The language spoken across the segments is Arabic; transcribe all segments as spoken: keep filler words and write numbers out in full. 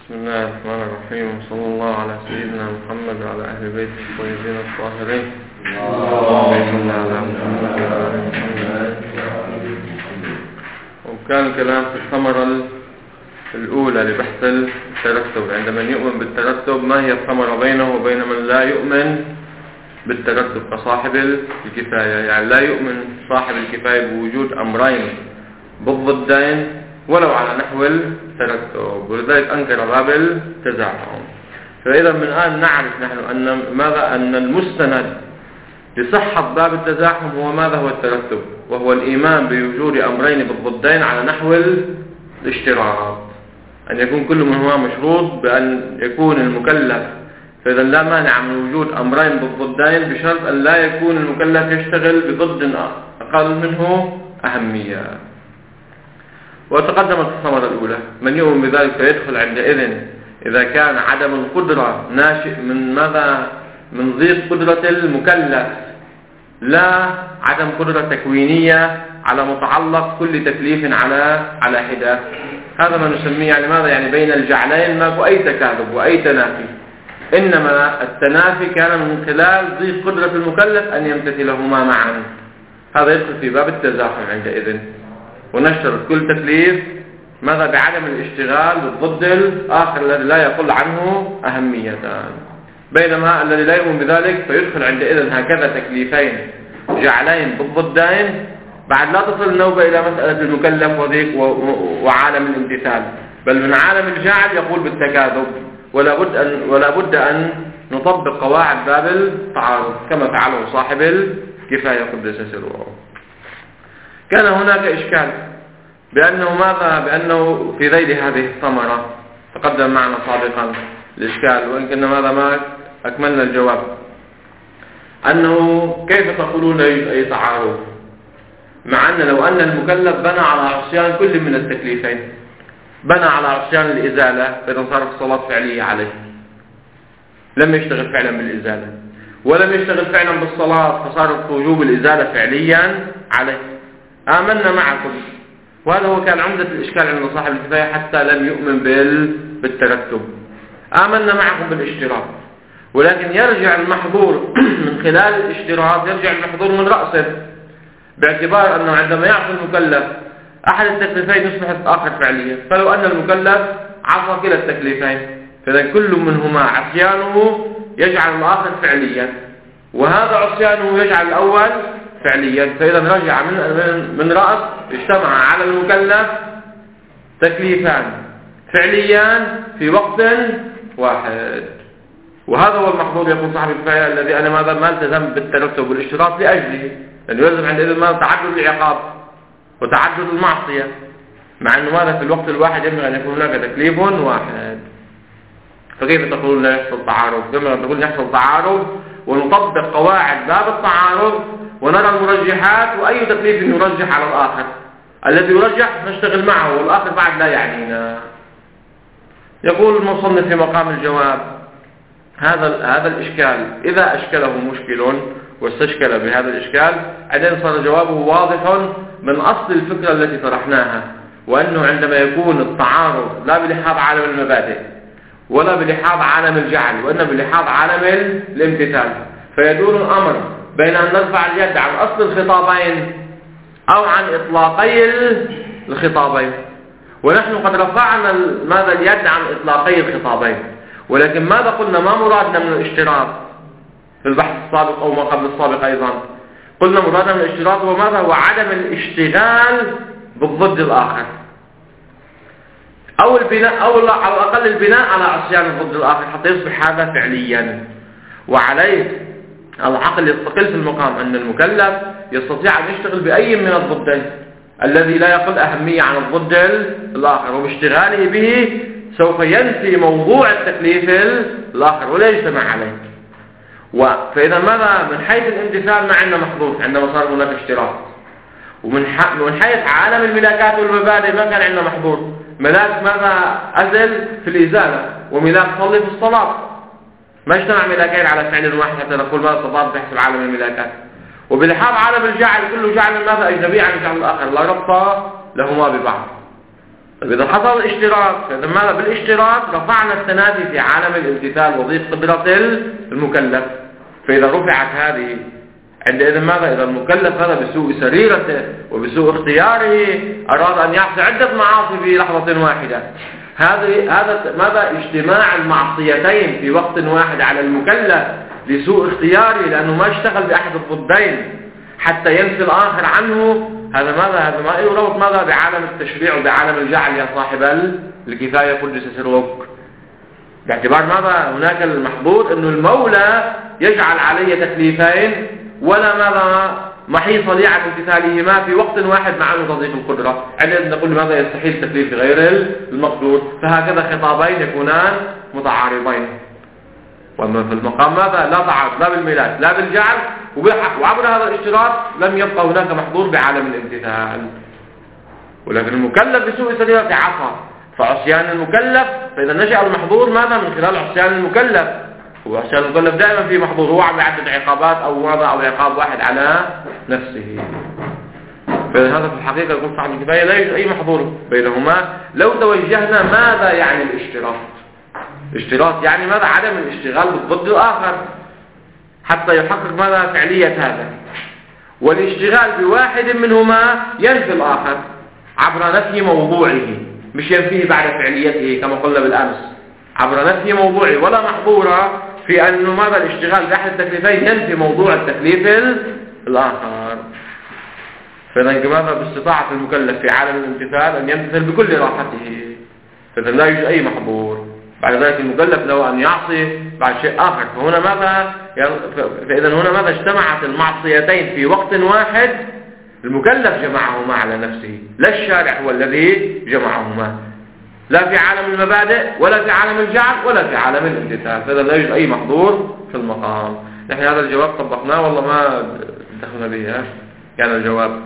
بسم الله الرحمن الرحيم، وصلى الله على سيدنا محمد وعلى أهل بيته الطيبين الطاهرين. اللهم على محمد وعلى آل محمد. وكان الكلام في الثمرة الأولى لبحث الترتب. عندما يؤمن بالترتب ما هي الثمرة بينه وبين من لا يؤمن بالترتب كصاحب الكفاية؟ يعني لا يؤمن صاحب الكفاية بوجود أمرين بالضدين ولو على نحو الترتب، ولذلك أنكر باب التزاحم. فإذا من الآن نعرف نحن أن ماذا أن المستند لصحة باب التزاحم هو ماذا؟ هو الترتب، وهو الإيمان بوجود أمرين بالضدين على نحو الاشتراط، أن يكون كل منهما مشروط بأن يكون المكلف. فإذا لا مانع من وجود أمرين بالضدين بشرط أن لا يكون المكلف يشتغل بضد أقل منه أهمية. وتقدمت الثمرة الأولى، من يؤمن بذلك فيدخل عندئذ إذا كان عدم القدرة ناشئ من ماذا؟ من ضيق قدرة المكلف، لا عدم قدرة تكوينية على متعلق كل تكليف على على حدة. هذا ما نسميه يعني ماذا؟ يعني بين الجعلين ماكو أي تكاذب وأي تنافي، إنما التنافي كان من خلال ضيق قدرة المكلف أن يمتثلهما معا. هذا يدخل في باب التزاحم عندئذ، ونشترط كل تكليف ماذا؟ بعدم الاشتغال بالضد الآخر الذي لا يقل عنه أهمية. بينما الذي لا يؤمن بذلك فيدخل عندئذ هكذا تكليفين جعلين بالضدين، بعد لا تصل النوبة إلى مسألة المكلف وضيق وعالم الامتثال، بل من عالم الجعل يقول بالتكاذب، ولا بد أن ولا بد أن نطبق قواعد باب التعارض كما فعله صاحب الكفاية قدس سره. كان هناك إشكال بأنه ماذا؟ بأنه في ذيل هذه الثمرة تقدم معنا سابقا الإشكال، وإن كنا ماذا ما أكملنا الجواب، أنه كيف تقولون أي تعارض مع أن لو أن المكلف بنى على عصيان كل من التكليفين، بنى على عصيان الإزالة فإذا صارت الصلاة فعلية عليه، لم يشتغل فعلا بالإزالة، ولم يشتغل فعلا بالصلاة فصارت وجوب الإزالة فعليا عليه. آمنا معكم، وهذا هو كان عمدة الإشكال عند صاحب الكفاية حتى لم يؤمن بالترتب. آمنا معكم بالاشتراط، ولكن يرجع المحظور من خلال الاشتراط، يرجع المحظور من رأسه، باعتبار أنه عندما يعصي المكلف أحد التكليفين يصبح الآخر فعليا. فلو أن المكلف عصى كلا التكليفين فإذا كل منهما عصيانه يجعل الآخر فعليا، وهذا عصيانه يجعل الأول فعليا. فإذا رجع من من رأس اجتمع على المكلف تكليفان فعليان في وقت واحد، وهذا هو المحظور. يقول صاحب الكفاية الذي أنا ماذا ما التزم بالترتب والاشتراط لأجله، لأنه يلزم عندئذ ما تعدد العقاب وتعدد المعصية، مع أنه ماذا في الوقت الواحد ينبغي أن يكون هناك تكليف واحد. فكيف تقولون لا يحصل تعارض؟ كما تقول يحصل تعارض ونطبق قواعد باب التعارض ونرى المرجحات، وأي تكليف يرجح على الآخر، الذي يرجح نشتغل معه والآخر بعد لا يعنينا. يقول المصنف في مقام الجواب: هذا هذا الإشكال إذا أشكله مشكل واستشكل بهذا الإشكال عندما صار جوابه واضح من أصل الفكرة التي طرحناها، وأنه عندما يكون التعارض لا بلحاظ عالم المبادئ ولا بلحاظ عالم الجعل، وإنما بلحاظ عالم الامتثال، فيدور الأمر بين أن نرفع اليد عن أصل الخطابين أو عن إطلاقي الخطابين. ونحن قد رفعنا ماذا اليد عن إطلاقي الخطابين، ولكن ماذا قلنا؟ ما مرادنا من الاشتراط في البحث السابق أو ما قبل السابق أيضا؟ قلنا مرادنا من الاشتراط هو ماذا؟ هو عدم الاشتغال بالضد الآخر، أو البناء، أو على الأقل البناء على عصيان الضد الآخر حتى يصبح هذا فعليا. وعليه العقل يستقل في المقام أن المكلف يستطيع أن يشتغل بأي من الضدين الذي لا يقل أهمية عن الضد الآخر، وباشتغاله به سوف ينفي موضوع التكليف الآخر ولا يجتمع عليه. فإذا ماذا؟ من حيث الامتثال ما عندنا محظوظ عندما صار هناك اشتراط، ومن من حيث عالم الملاكات والمبادئ ما كان عندنا محظوظ. ملاك ماذا؟ أزل في الإزالة، وملاك صلي في الصلاة، ما اجتمع ملاكين على فعل واحد حتى نقول ماذا تضاد بحسب عالم الملاكات. وبلحاظ عالم الجعل كل جعل ماذا؟ أجنبي عن الجعل الآخر، لا ربط لهما ببعض. طيب إذا حصل الاشتراك، فإذا ماذا بالاشتراك رفعنا التنافي في عالم الامتثال وضيق قدرة المكلف. فإذا رفعت هذه عندئذ ماذا؟ إذا المكلف هذا بسوء سريرته وبسوء اختياره أراد أن يعصي عدة معاصي في لحظة واحدة، هذا هذا ماذا؟ اجتماع المعصيتين في وقت واحد على المكلف لسوء اختياره، لأنه ما اشتغل بأحد الضدين حتى ينفي الآخر عنه. هذا ماذا؟ هذا ما يربط ماذا؟ بعالم التشريع وبعالم الجعل يا صاحب الكفاية قدس سرك. باعتبار ماذا؟ هناك المحظور أنه المولى يجعل علي تكليفين ولا ماذا محيص لي عن امتثالهما في وقت واحد مع انه تضيق القدرة، عندما نقول ماذا؟ يستحيل تكليف غير المقدور. فهكذا خطابين يكونان متعارضين. وأما في المقام ماذا؟ لا تعارض لا بالميلاد لا بالجعل، وعبر هذا الاشتراك لم يبقى هناك محظور بعالم الامتثال. ولكن المكلف بسوء سريرة عصى، فعصيان المكلف، فإذا نشأ المحظور ماذا؟ من خلال عصيان المكلف. وعصيان المكلف دائما في محظور، هو عم يعدد عقابات أو ماذا؟ أو عقاب واحد على نفسه. فإذا هذا في الحقيقة يكون صاحب الكفاية لا يوجد أي محظور بينهما. لو توجهنا ماذا يعني الاشتراك؟ اشتراك يعني ماذا؟ عدم الاشتغال بالضد الآخر حتى يحقق ماذا؟ فعلية هذا. والاشتغال بواحد منهما ينفي الآخر عبر نفي موضوعه، مش ينفيه بعد فعليته كما قلنا بالأمس، عبر نفي موضوعه. ولا محظورة في أنه ماذا؟ الاشتغال بأحد التكليفين ينفي موضوع التكليف الآخر. فإذا ماذا؟ باستطاعة المكلف في عالم الامتثال أن يمتثل بكل راحته، فإذا لا يوجد أي محظور. بعد ذلك المكلف له أن يعصي بعد شيء آخر. فهنا ماذا؟ فإذا هنا ماذا؟ اجتمعت المعصيتين في وقت واحد، المكلف جمعهما على نفسه، لا الشارع هو الذي جمعهما، لا في عالم المبادئ ولا في عالم الجعل ولا في عالم الامتثال. فإذا لا يوجد أي محظور في المقام. نحن هذا الجواب طبقناه والله ما دخلنا به. كان الجواب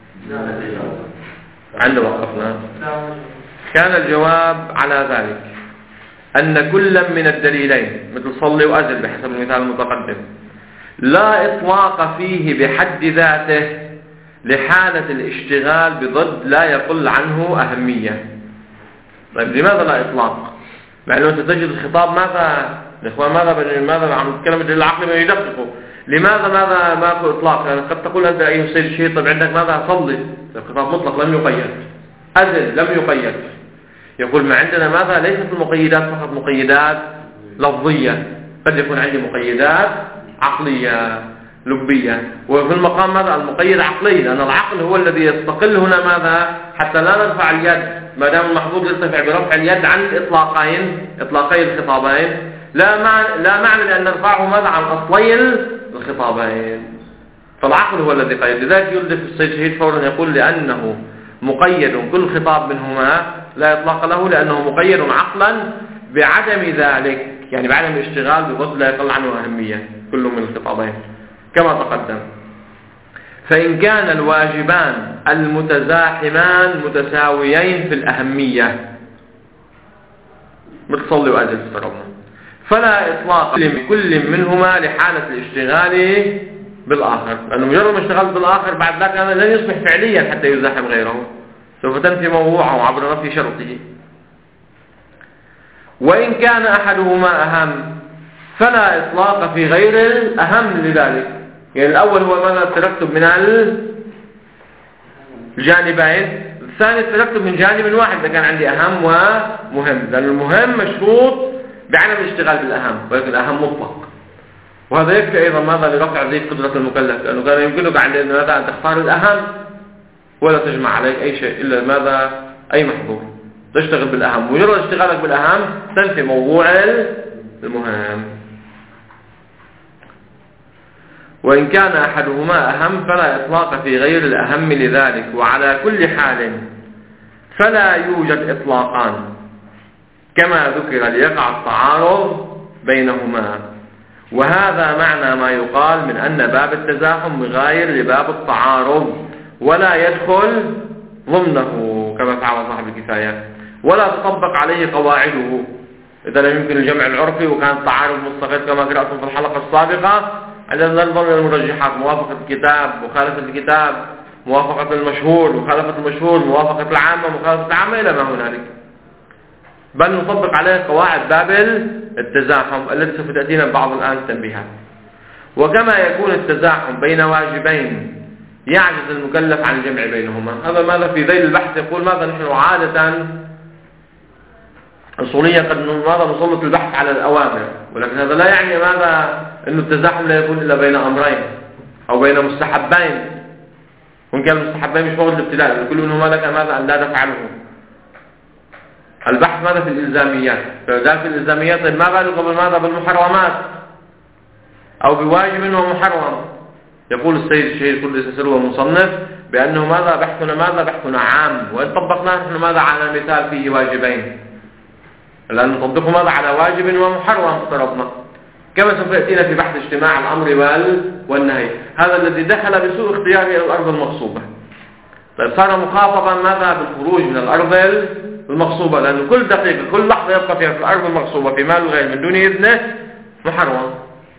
عند وقفنا كان الجواب على ذلك أن كل من الدليلين مثل صلي وأزل بحسب المثال المتقدم لا إطلاق فيه بحد ذاته لحالة الاشتغال بضد لا يقل عنه أهمية. طيب لماذا لا إطلاق؟ مع أنه أنت تجد الخطاب ماذا؟ الإخوان ماذا ماذا عم نتكلم الدليل العقلي ما يدققه. لماذا ماذا ما في إطلاق؟ يعني قد تقول أنت أيها السيد الشيخ طيب عندك ماذا؟ صلي، الخطاب مطلق لم يقيد. أزل لم يقيد. يقول ما عندنا ماذا؟ ليست المقيدات فقط مقيدات لفظية، قد يكون عندي مقيدات عقلية لبية. وفي المقام ماذا؟ المقيد عقلي، لأن العقل هو الذي يستقل هنا ماذا؟ حتى لا نرفع اليد، ما دام المحظوظ يرتفع برفع اليد عن الإطلاقين إطلاقي الخطابين، لا معنى لا معنى لأن نرفعه ماذا؟ عن أصلي الخطابين. فالعقل هو الذي قيد. لذلك يلدف السيد شهيد فورا يقول لأنه مقيد كل خطاب منهما لا إطلاق له، لأنه مقيد عقلا بعدم ذلك، يعني بعدم الاشتغال بضد لا يقل عنه أهمية كل من الخطابين كما تقدم. فإن كان الواجبان المتزاحمان متساويين في الأهمية مثل صلي وأزل افترضنا، فلا إطلاق لكل منهما لحالة الاشتغال بالآخر، لأنه مجرد ما اشتغل بالآخر بعد ذلك هذا لن يصبح فعليا حتى يزاحم غيره، سوف تنفي موضوعه عبر نفي شرطه. وإن كان أحدهما أهم فلا إطلاق في غير الأهم لذلك. يعني الأول هو ماذا؟ الترتب من الجانبين، الثاني الترتب من جانب واحد إذا كان عندي أهم ومهم، لأن المهم مشروط بعدم الاشتغال بالأهم، ولكن الأهم مطلق. وهذا يكفي أيضا ماذا؟ لرفع ضيق قدرة المكلف، لأنه كان يمكنك عند ماذا؟ أن تختار الأهم ولا تجمع عليك أي شيء إلا ماذا؟ أي محظور، تشتغل بالأهم. مجرد اشتغالك بالأهم تنفي موضوع المهم. وإن كان أحدهما أهم فلا إطلاق في غير الأهم لذلك. وعلى كل حال فلا يوجد إطلاقان كما ذكر ليقع التعارض بينهما، وهذا معنى ما يقال من أن باب التزاحم غاير لباب التعارض ولا يدخل ضمنه كما فعل صاحب الكفاية، ولا تطبق عليه قواعده. إذا لم يمكن الجمع العرفي وكان التعارض مستقر كما قرأتم في الحلقة السابقة، عندنا ننظر إلى المرجحات، موافقة الكتاب، مخالفة الكتاب، موافقة المشهور، مخالفة المشهور، موافقة العامة، مخالفة العامة، إلى ما هنالك. بل نطبق عليه قواعد باب التزاحم التي سوف تأتينا بعض الآن تنبيهات. وكما يكون التزاحم بين واجبين يعجز المكلف عن الجمع بينهما. هذا ماذا في ذيل البحث يقول ماذا نحن عادة أصوليا قد ماذا نسلط البحث على الأوامر، ولكن هذا لا يعني ماذا أن التزاحم لا يكون إلا بين أمرين أو بين مستحبين، وإن كان المستحبين مش فقط الابتداء، كل منهما لك ماذا أن لا تفعله. البحث ماذا في الإلزاميات، فذلك في الإلزاميات ما بالك قبل ماذا بالمحرمات أو بواجب ومحرم. يقول السيد الشهيد كل سلسل ومصنف بأنه ماذا بحثنا ماذا بحثنا عام، وإن طبقناه نحن ماذا على مثال فيه واجبين، لأن نطبقه ماذا على واجب ومحرم افترضنا، كما سوف يأتينا في بحث اجتماع الأمر والنهي. هذا الذي دخل بسوء اختياره إلى الأرض المغصوبة، طيب صار مخاطبا ماذا بالخروج من الأرض المغصوبة، لأن كل دقيقة كل لحظة يبقى فيها في الأرض المغصوبة في مال الغير من دون إذنه محرم.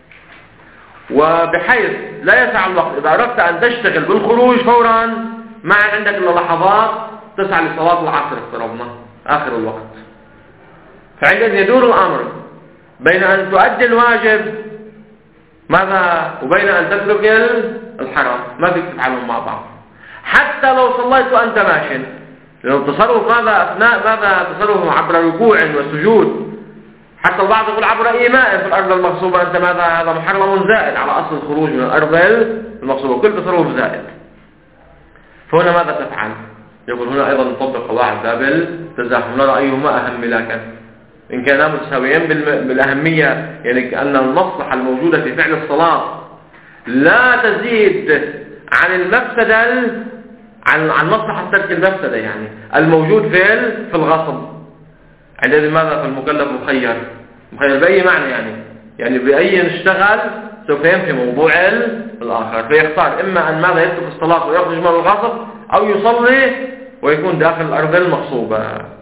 وبحيث لا يسع الوقت، إذا أردت أن تشتغل بالخروج فورا ما عندك إلا لحظات تسعى لصلاة العصر افترضنا آخر الوقت، فعندئذ يدور الأمر بين أن تؤدي الواجب ماذا وبين أن تترك الحرام، ما فيك تفعلهم مع بعض. حتى لو صليت وأنت ماشٍ، لأن التصرف ماذا أثناء ماذا تصرف عبر ركوع وسجود، حتى البعض يقول عبر إيماء في الأرض المغصوبة، أنت ماذا هذا محرم زائد على أصل الخروج من الأرض المغصوبة، كل تصرف زائد. فهنا ماذا تفعل؟ يقول هنا أيضا نطبق قواعد باب التزاحم، نرى أيهما أهم لكن إن كانا متساويين بالأهمية، يعني أن المصلحة الموجودة في فعل الصلاة لا تزيد عن المفسدة عن عن مصلحة ترك المفسدة، يعني الموجود في في الغصب. عندئذ ماذا فالمكلف مخير، مخير بأي معنى يعني يعني بأي نشتغل سوف ينفي موضوع الآخر، فيختار إما أن ماذا يترك الصلاة ويخرج من الغصب، أو يصلي ويكون داخل الأرض المغصوبة.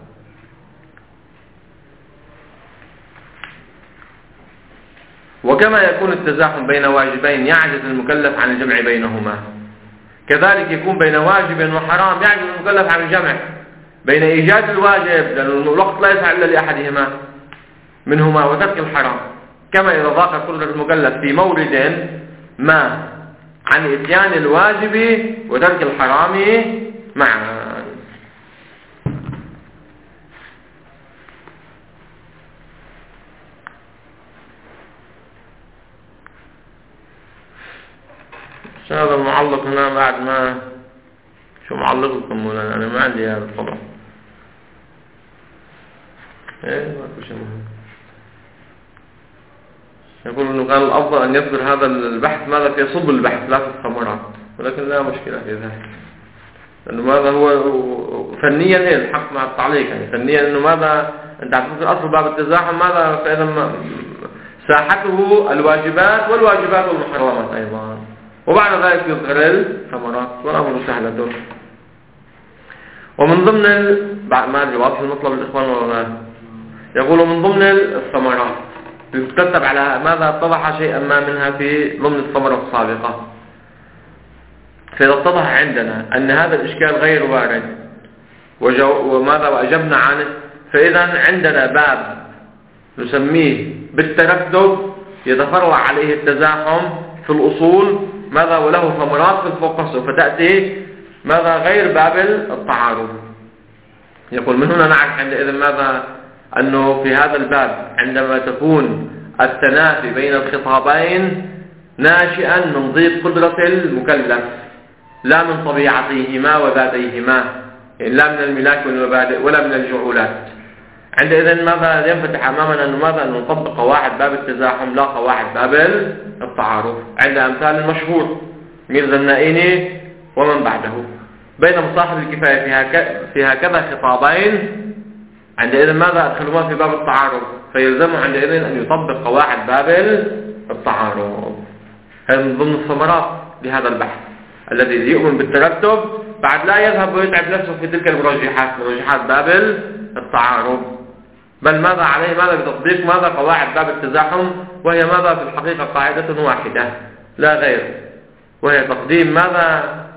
وكما يكون التزاحم بين واجبين يعجز المكلف عن الجمع بينهما، كذلك يكون بين واجب وحرام يعجز المكلف عن الجمع بين إيجاد الواجب لأن الوقت لا يسع إلا لأحدهما منهما وترك الحرام، كما إذا ضاق قدرة المكلف في مورد ما عن إتيان الواجب وترك الحرام معا. هذا المعلق هنا بعد ما شو معلقكم مولانا، أنا ما عندي هذا الطبع. إيه ما في شيء مهم. يقول إنه كان الأفضل أن يصدر هذا البحث ماذا في صلب البحث لا في الثمرات، ولكن لا مشكلة في ذلك، لأنه ماذا هو فنيا إيه الحق مع التعليق، يعني فنيا إنه ماذا أنت عارف أصل باب التزاحم ماذا فإذا ساحته الواجبات والواجبات والمحرمات أيضا، وبعد ذلك يظهر الثمرات والأمر سهل. ومن ضمن ال... بعد ما أدري واضح المطلب الإخوان والله، يقول من ضمن الثمرات يترتب على ماذا اتضح شيئا ما منها في ضمن الثمرة السابقة، فإذا اتضح عندنا أن هذا الإشكال غير وارد وجو... وماذا وأجبنا عنه، فإذا عندنا باب نسميه بالترتب يتفرع عليه التزاحم في الأصول ماذا وله ثمرات في الفقه سوف تأتي ماذا غير باب التعارض. يقول من هنا نعرف عندئذ ماذا أنه في هذا الباب عندما تكون التنافي بين الخطابين ناشئا من ضيق قدرة المكلف لا من طبيعتيهما وذاتيهما، يعني لا من الملاك والمبادئ ولا من الجعولات. عندئذ ماذا ينفتح أمامنا أنه ماذا أن نطبق قواعد باب التزاحم لا قواعد باب التعارض، عند أمثال المشهور ميرزا النائيني ومن بعده بين مصاحب الكفاية في هكذا خطابين، عندئذ ماذا أدخلهما في باب التعارض، فيلزمه عندئذ أن يطبق قواعد باب التعارض. هذا من ضمن الثمرات لهذا البحث الذي يؤمن بالترتب بعد لا يذهب ويتعب نفسه في تلك المرجحات مرجحات باب التعارض، بل ماذا عليه ماذا بتطبيق ماذا قواعد باب التزاحم، وهي ماذا في الحقيقة قاعدة واحدة لا غير، وهي تقديم ماذا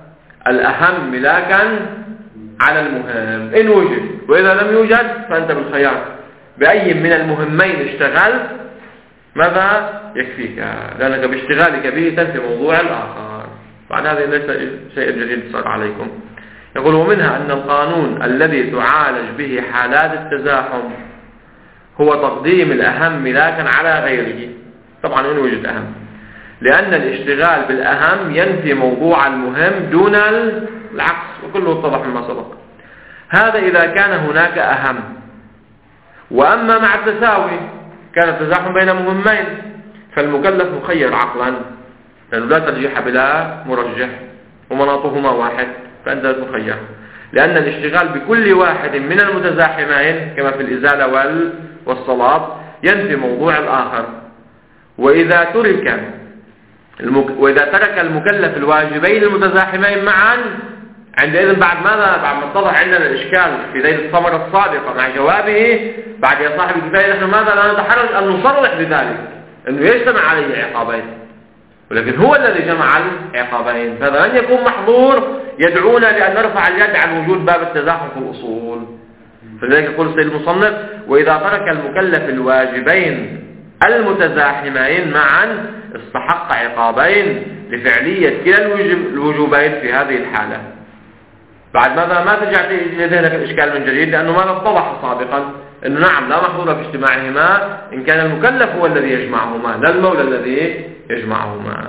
الأهم ملاكا على المهم إن وجد، وإذا لم يوجد فأنت بالخيار، بأي من المهمين اشتغلت ماذا يكفيك، لأنك باشتغالك به تنفي موضوع الآخر. بعد هذا ليس شيء جديد صار عليكم. يقول ومنها أن القانون الذي تعالج به حالات التزاحم هو تقديم الأهم ملاكا على غيره، طبعا إن وجد أهم، لأن الاشتغال بالأهم ينفي موضوع المهم دون العكس، وكله اتضح مما سبق. هذا إذا كان هناك أهم. وأما مع التساوي كان التزاحم بين مهمين فالمكلف مخير عقلا، لأنه لا ترجيح بلا مرجح ومناطهما واحد، فأنت مخير، لأن الاشتغال بكل واحد من المتزاحمين كما في الإزالة والصلاة ينفي موضوع الآخر. وإذا ترك المك... وإذا ترك المكلف الواجبين المتزاحمين معا عندئذ بعد ماذا؟ بعد ما اتضح عندنا الإشكال في ذيل الثمرة السابقة مع جوابه، بعد يا صاحب الكفاية نحن ماذا؟ لا نتحرج أن نصرح بذلك أنه يجتمع عليه عقابين، ولكن هو الذي جمع العقابين، فهذا لن يكون محظور يدعونا لأن نرفع اليد عن وجود باب التزاحم في الأصول. فلذلك يقول السيد المصنف وإذا ترك المكلف الواجبين المتزاحمين معا استحق عقابين لفعلية كلا الوجوبين في هذه الحالة. بعد ماذا؟ ما ترجع لذهنك الإشكال من جديد، لأنه ماذا اتضح سابقا أنه نعم لا محظور في اجتماعهما إن كان المكلف هو الذي يجمعهما لا المولى الذي يجمعهما.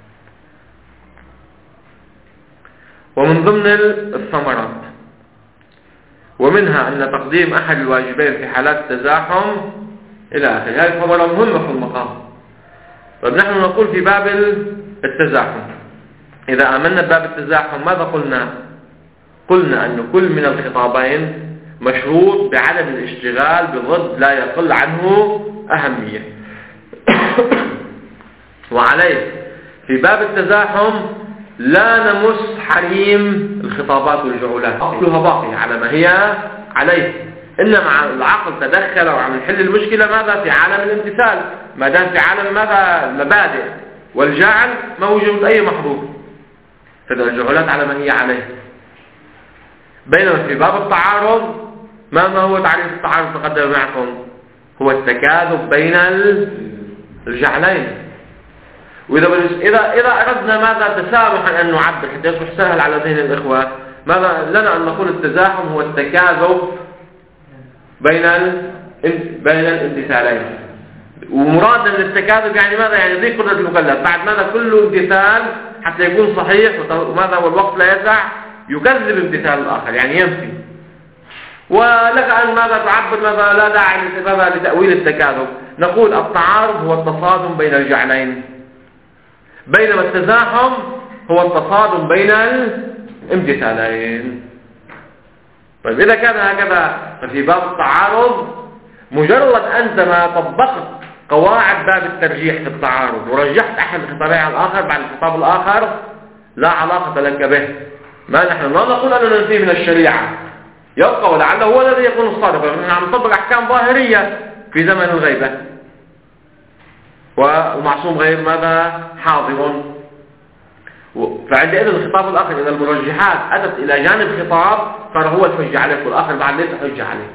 ومن ضمن الثمرات ومنها أن تقديم أحد الواجبين في حالات التزاحم إلى آخره. هذه ثمرة مهمة في المقام. طيب نحن نقول في باب التزاحم إذا آمنا بباب التزاحم ماذا قلنا؟ قلنا أن كل من الخطابين مشروط بعدم الاشتغال بضد لا يقل عنه أهمية. وعليه في باب التزاحم لا نمس حريم الخطابات والجعولات، أصلها باقية على ما هي عليه، إنما العقل تدخل وعم يحل المشكلة ماذا؟ في عالم الامتثال، ما دام في عالم ماذا؟ المبادئ والجعل ما وجد أي محظور، فالجعولات على ما هي عليه. بينما في باب التعارض ما ما هو تعريف التعارض تقدم معكم؟ هو التكاذب بين الجعلين. وإذا إذا إذا أردنا ماذا تسامحا أن نعبر حتى يصبح سهل على ذهن الإخوة، ماذا لنا أن نقول التزاحم هو التكاذب بين ال... بين الامتثالين. ومرادا للتكاذب يعني ماذا؟ يعني ذي قدرة المكلف بعد ماذا كل امتثال حتى يكون صحيح وماذا والوقت لا يسع يكذب امتثال الآخر، يعني ينفي. ولك أن ماذا تعبر ماذا لا داعي ماذا لتأويل التكاذب. نقول التعارض هو التصادم بين الجعلين، بينما التزاحم هو التصادم بين الامتثالين. طيب إذا كان هكذا ففي باب التعارض مجرد أنت ما طبقت قواعد باب الترجيح في التعارض ورجحت أحد الخطابين على الآخر بعد الخطاب الآخر لا علاقة لك به. ما نحن لا نقول أننا ننفيه من الشريعة، يبقى ولعله هو الذي يكون الصادق، نحن عم نطبق أحكام ظاهرية في زمن الغيبة ومعصوم غير ماذا؟ حاضر. فعندئذ الخطاب الآخر إذا المرجحات أتت إلى جانب خطاب صار هو الحجة عليك والآخر بعد ليس حجة عليك.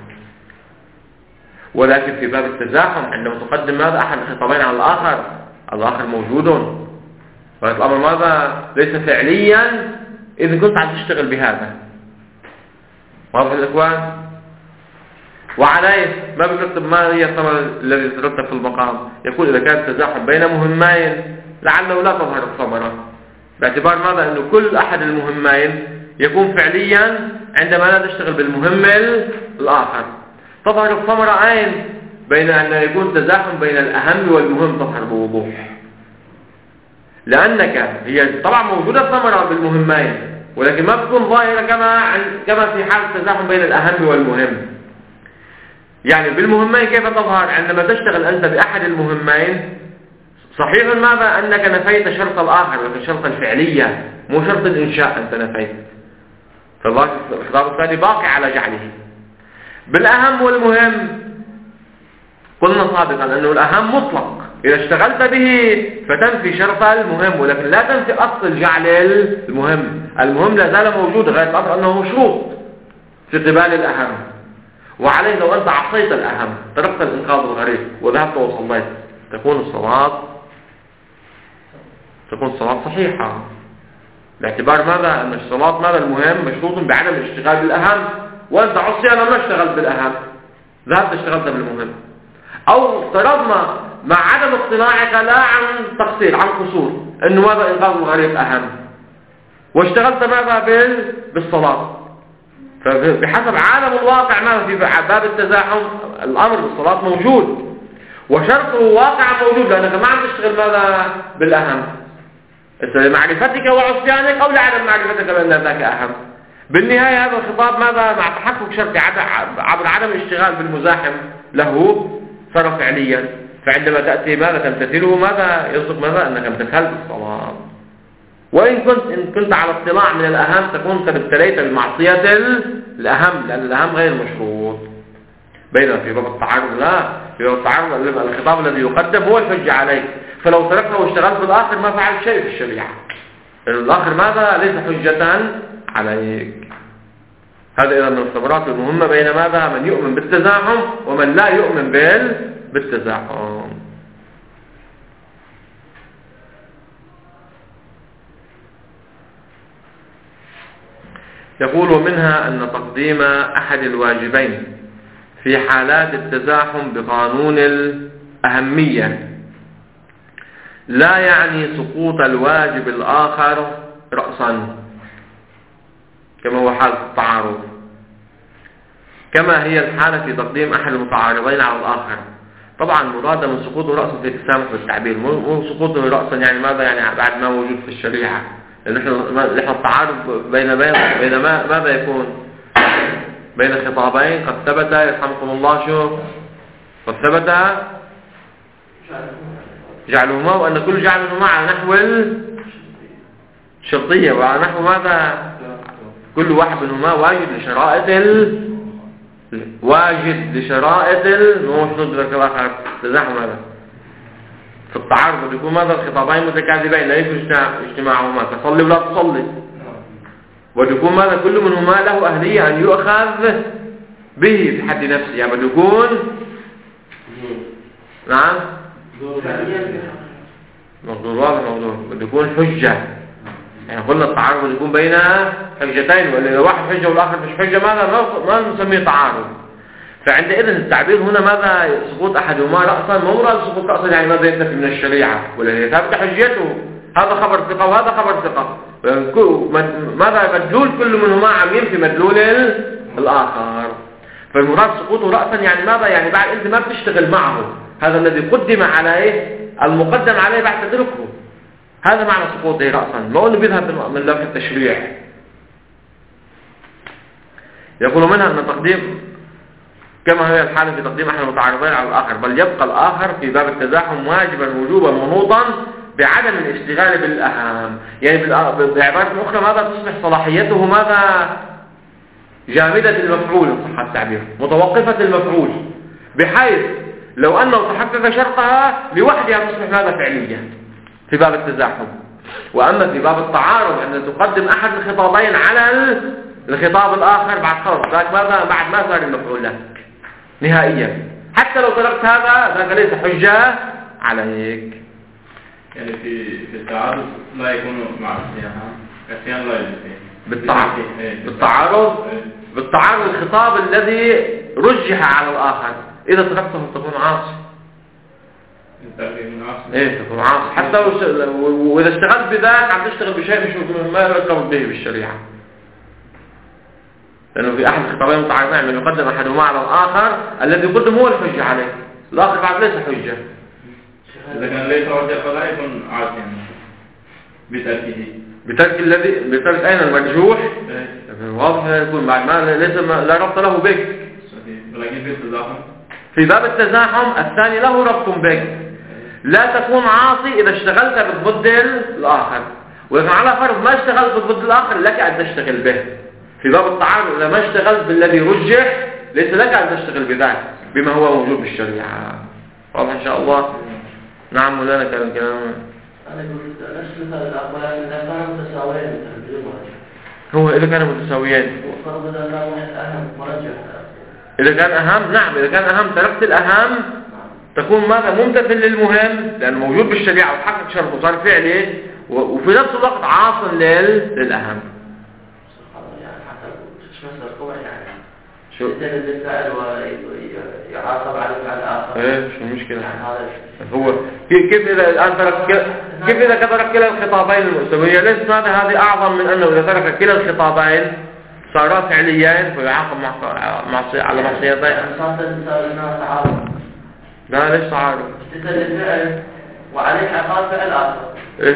ولكن في باب التزاحم عندما تقدم ماذا؟ أحد الخطابين على الآخر الآخر موجود، والأمر ماذا؟ ليس فعليا إذا كنت عم تشتغل بهذا. واضح الإخوان؟ وعليه ما بيكتب ما هي الثمرة الذي ترتب في المقام. يقول إذا كان التزاحم بين مهمين لعله لا تظهر الثمرة، باعتبار ماذا؟ أنه كل أحد المهمين يكون فعليا عندما لا تشتغل بالمهم الآخر. تظهر الثمرة أين؟ بين أن يكون تزاحم بين الأهم والمهم تظهر بوضوح، لأنك هي طبعا موجودة الثمرة بالمهمين ولكن ما بتكون ظاهرة كما كما في حال التزاحم بين الأهم والمهم. يعني بالمهمين كيف تظهر؟ عندما تشتغل أنت بأحد المهمين صحيح ماذا؟ أنك نفيت شرط الآخر ولكن شرط الفعلية مو شرط الإنشاء أنت نفيت، فالخطاب الثاني باقي على جعله. بالأهم والمهم قلنا سابقا أنه الأهم مطلق إذا اشتغلت به فتنفي شرط المهم، ولكن لا تنفي أصل جعل المهم. المهم لا زال موجود غاية الأمر أنه مشروط في قبال الأهم. وعليه لو أنت عصيت الأهم تركت الإنقاذ الغريب وذهبت وصليت تكون الصلاة تكون الصلاة صحيحة، باعتبار ماذا؟ أن الصلاة ماذا المهم مشروط بعدم الاشتغال بالأهم، وأنت عصي أنا ما اشتغلت بالأهم، ذهبت اشتغلت بالمهم. أو افترضنا مع عدم اقتناعك لا عن تقصير عن قصور أنه ماذا إنقاذ الغريب أهم، واشتغلت ماذا بال... بالصلاة. فبحسب عالم الواقع ماذا في باب التزاحم الأمر بالصلاة موجود وشرطه واقع موجود، لأنك ما عم تشتغل ماذا بالأهم لمعرفتك وعصيانك أو لعدم معرفتك بأن ذاك أهم. بالنهاية هذا الخطاب ماذا مع تحقق شرط عبر عدم الاشتغال بالمزاحم له صار فعليا. فعندما تأتي ماذا تمتثله ماذا يصدق ماذا أنك امتثلت الصلاة. وإن كنت إن كنت على اطلاع من الأهم تكون قد ابتليت بمعصية الأهم، لأن الأهم غير مشروط. بينما في باب التعارض لا، في باب التعارض الخطاب الذي يقدم هو الحجة عليك، فلو تركته واشتغلت بالآخر ما فعلت شيء في الشريعة، لأن الآخر ماذا ليس حجة عليك. هذا إذا من الخبرات المهمة بين ماذا من يؤمن بالتزاحم ومن لا يؤمن بال بالتزاحم. يقول ومنها أن تقديم أحد الواجبين في حالات التزاحم بقانون الأهمية لا يعني سقوط الواجب الآخر رأسا كما هو حالة التعارض، كما هي الحالة في تقديم أحد المتعارضين على الآخر. طبعا مراد من سقوطه رأسا في التسامح بالتعبير، مو سقوطه رأسا يعني ماذا يعني بعد ما موجود في الشريعة، لأن نحن التعارض بين بين بين ما ماذا يكون بين خطابين قد ثبت يرحمكم الله شو قد ثبت جعلهما، وأن كل جعل منهما على نحو الشرطية وعلى نحو ماذا كل واحد منهما واجد لشرائط ال... واجد لشرائط الموجود في الآخر. تزاحم هذا في التعارض يكون ماذا الخطابين متكاذبين لا يمكن اجتماعهما تصلي ولا تصلي، ويكون ماذا كل منهما له أهلية أن يؤخذ به في حد نفسه، يعني بده يكون نعم موضوع واضح موضوع بده يكون حجة، يعني قلنا التعارض بده يكون بين حجتين، ولا لو واحد حجة والآخر مش حجة ماذا ما نسميه تعارض. فعندئذ التعبير هنا ماذا سقوط أحدهما رأسا مو مراد سقوط رأسا يعني ماذا ينتفي من الشريعة ولا هي ثابتة حجته، هذا خبر ثقة وهذا خبر ثقة، ماذا مدلول كل منهما عم ينفي مدلول الآخر. فالمراد سقوطه رأسا يعني ماذا يعني بعد أنت ما بتشتغل معه، هذا الذي قدم عليه المقدم عليه بعد تتركه، هذا معنى سقوطه رأسا، ما أنه بيذهب من لفظ التشريع. يقول منها أن تقديم كما هي الحالة في تقديم أحد المتعارضين على الآخر، بل يبقى الآخر في باب التزاحم واجبا وجوبا منوطا بعدم الاشتغال بالأهم. يعني بعبارة أخرى ماذا تصبح صلاحيته ماذا جامدة المفعول إن صح التعبير، متوقفة المفعول، بحيث لو أنه تحقق شرطها لوحدها تصبح ماذا فعلية في باب التزاحم. وأما في باب التعارض أن تقدم أحد الخطابين على الخطاب الآخر بعد خلص ذاك ماذا بعد ما صار المفعول لك نهائيا، حتى لو تركت هذا ذاك ليس حجة عليك. يعني في في التعارض لا يكون مع الصيانة الصيانة لا يجوز بالتعارض بالتعارض بالتعارض الخطاب الذي رجح على الآخر إذا تركته تكون عاصي. ايه تكون عاصي حتى واذا اشتغلت بذاك عم تشتغل بشيء مش ما يرتبط به بالشريعة، لأنه في أحد الخطابين متعارضين من يقدم أحدهما على الآخر الذي يقدم هو الحجة عليه، الآخر بعد ليس حجة. إذا كان ليس حجة فلا يكون عاصيا بتركه بترك الذي بترك أين المرجوح واضح يكون بعد ما ليس ما لا ربط له بك. ولكن في التزاحم في باب التزاحم الثاني له ربط بك، لا تكون عاصي إذا اشتغلت بالضد الآخر، وإذا على فرض ما اشتغلت بالضد الآخر لك أن تشتغل به. في باب التعارض إذا ما اشتغلت بالذي رجح ليس لك أن تشتغل بذلك بما هو موجود بالشريعة. واضح إن شاء الله. نعم ولا كان الكلام أنا قلت نفس مثال الأقوال إذا كانوا متساويين مثلا بدون مرجح. هو إذا كانوا متساويين وفرض إذا كان واحد أهم مرجح. إذا كان أهم نعم إذا كان أهم تركت الأهم تكون ماذا ممتثل للمهم لأنه موجود بالشريعة وتحقق شرطه وصار فعلي وفي نفس الوقت عاصم للأهم. يعني حتى شو مثل القوة يعني شو يتنزل الفعل ويعاقب على الفعل الآخر. إيه شو المشكلة؟ يعني هذا هو كيف إذا الآن ترك كيف إذا ترك كلا الخطابين المؤسوية ليس ماذا هذه أعظم من أنه إذا ترك كلا الخطابين صارا فعليين فيعاقب مع معصية على معصيتين. يعني صارت تساوي الناس تعارض. لا ليش تعارض؟ تسال الفعل وعليه عقاب فعل آخر. إيه؟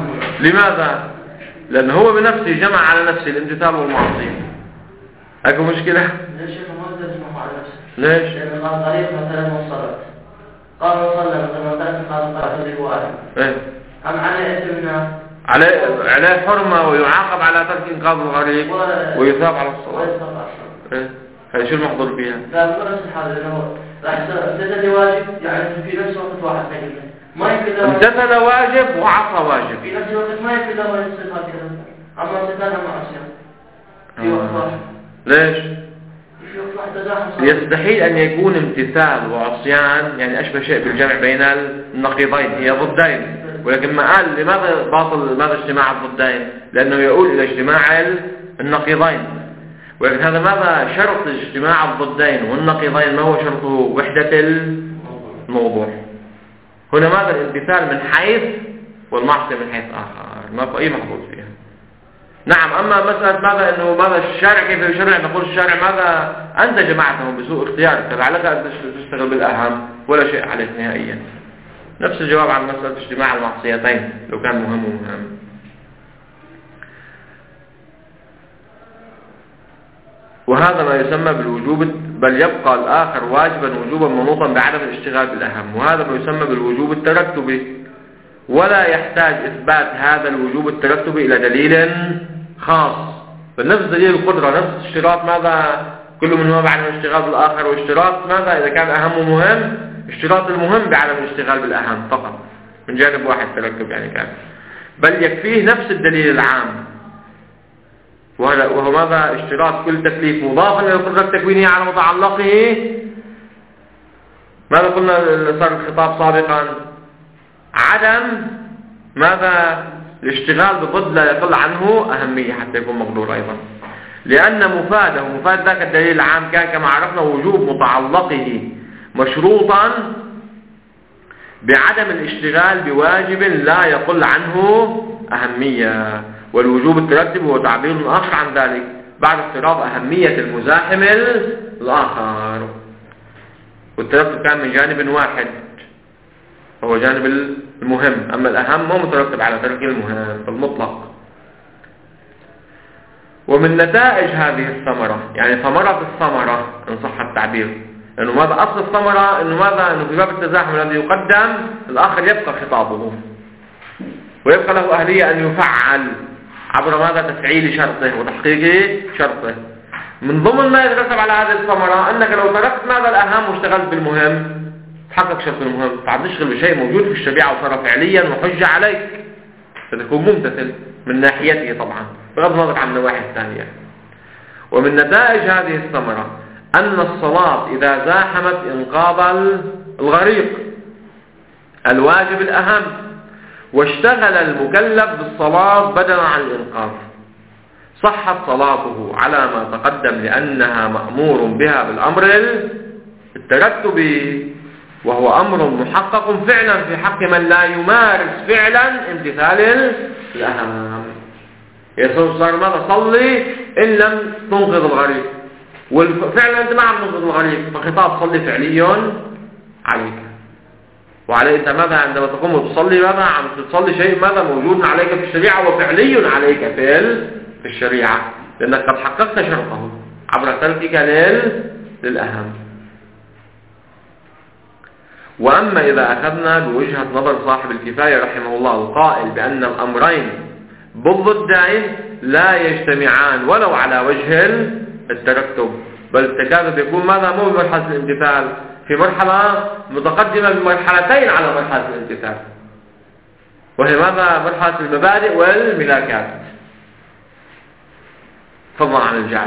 لماذا؟ لأن هو بنفسه جمع على نفسه الامتثال والمعصية. أكو مشكلة؟ ليش ما تسمح على نفسه؟ ليش؟ لأن قال طريق مثلا وصلت. قال وصلنا مثلا وثلاث قال قال الواحد. إيه؟ أم عليه إثم عليه عليه حرمة ويعاقب على ترك إنقاذ الغريب ويثاب على الصلاة. إيه؟ هذا شو المحظور فيها؟ لا بنفس الحال لأنه راح امتثل واجب يعني في نفس وقت واحد نقول ما يمكن له امتثل واجب وعصى واجب. في نفس الوقت ما يمكن له يصير هكذا. أما امتثالها معصية. في وقت واحد. ليش؟ في وقت واحد تزاحم. يستحيل أن يكون امتثال وعصيان يعني أشبه شيء بالجمع بين النقيضين هي ضدين. ولكن ما قال لماذا باطل لماذا اجتماع الضدين؟ لأنه يقول إلى اجتماع النقيضين. ولكن هذا ماذا شرط اجتماع الضدين والنقيضين ما هو شرطه وحدة الموضوع. هنا ماذا الامتثال من حيث والمعصية من حيث آخر ما في أي محظوظ فيها. نعم أما مسألة ماذا أنه ماذا الشارع كيف يشرع نقول الشارع ماذا أنت جمعته بسوء اختيارك فلعلك أن تشتغل بالأهم ولا شيء عليك نهائيا. نفس الجواب عن مسألة اجتماع المعصيتين لو كان مهم ومهم. وهذا ما يسمى بالوجوب بل يبقى الآخر واجبا وجوبا منوطا بعدم الاشتغال بالأهم. وهذا ما يسمى بالوجوب الترتبي ولا يحتاج إثبات هذا الوجوب الترتبي إلى دليل خاص. فنفس دليل القدرة نفس اشتراط ماذا كل منهما بعدم الاشتغال بالآخر واشتراط ماذا إذا كان أهم ومهم اشتراط المهم بعدم الاشتغال بالأهم فقط من جانب واحد ترتب يعني كان بل يكفيه نفس الدليل العام وهو ماذا اشتراط كل تكليف مضافا إلى القدرة التكوينية على متعلقه. ماذا قلنا صار الخطاب سابقا عدم ماذا الاشتغال بضد لا يقل عنه أهمية حتى يكون مقدور أيضا لأن مفاده مفاد ذاك الدليل العام كان كما عرفنا وجوب متعلقه مشروطا بعدم الاشتغال بواجب لا يقل عنه أهمية. والوجوب الترتب هو تعبير آخر عن ذلك بعد افتراض أهمية المزاحم الآخر. والترتب كان من جانب واحد وهو جانب المهم أما الأهم هو مترتب على ترك المهم بالمطلق. ومن نتائج هذه الثمرة يعني ثمرة الثمرة إن صح التعبير لأنه ماذا أصل الثمرة إنه ماذا إنه في باب التزاحم الذي يقدم الآخر يبقى خطابه ويبقى له أهلية أن يفعل عبر ماذا تفعيل شرطه وتحقيق شرطه. من ضمن ما يترتب على هذه الثمرة أنك لو تركت ماذا الأهم واشتغلت بالمهم تحقق شرط المهم تعال تشغل بشيء موجود في الشريعة وصار فعليا وحجة عليك فتكون ممتثل من ناحيته طبعا بغض النظر عن النواحي الثانية. ومن نتائج هذه الثمرة أن الصلاة إذا زاحمت إنقاذ الغريق الواجب الأهم واشتغل المكلف بالصلاة بدلا عن الإنقاذ صحت صلاته على ما تقدم لأنها مأمور بها بالأمر الترتبي وهو أمر محقق فعلا في حق من لا يمارس فعلا امتثال الأهم. يسوع صار ماذا صلي إن لم تنقذ الغريق والفعلا أنت ما عم تنقذ الغريق فخطاب صلي فعلي عليك وعليه أنت ماذا عندما تقوم وتصلي ماذا عم تصلي شيء ماذا موجود عليك في الشريعة وفعلي عليك في الشريعة لأنك قد حققت شرطه عبر تركك للأهم. وأما إذا أخذنا بوجهة نظر صاحب الكفاية رحمه الله القائل بأن الأمرين بالضدين لا يجتمعان ولو على وجه الترتب بل تكاد يكون ماذا مو بمبحث الامتثال في مرحلة متقدمة بمرحلتين على مرحلة الامتثال، وهي ماذا؟ مرحلة المبادئ والملاكات، فضلا عن الجعل.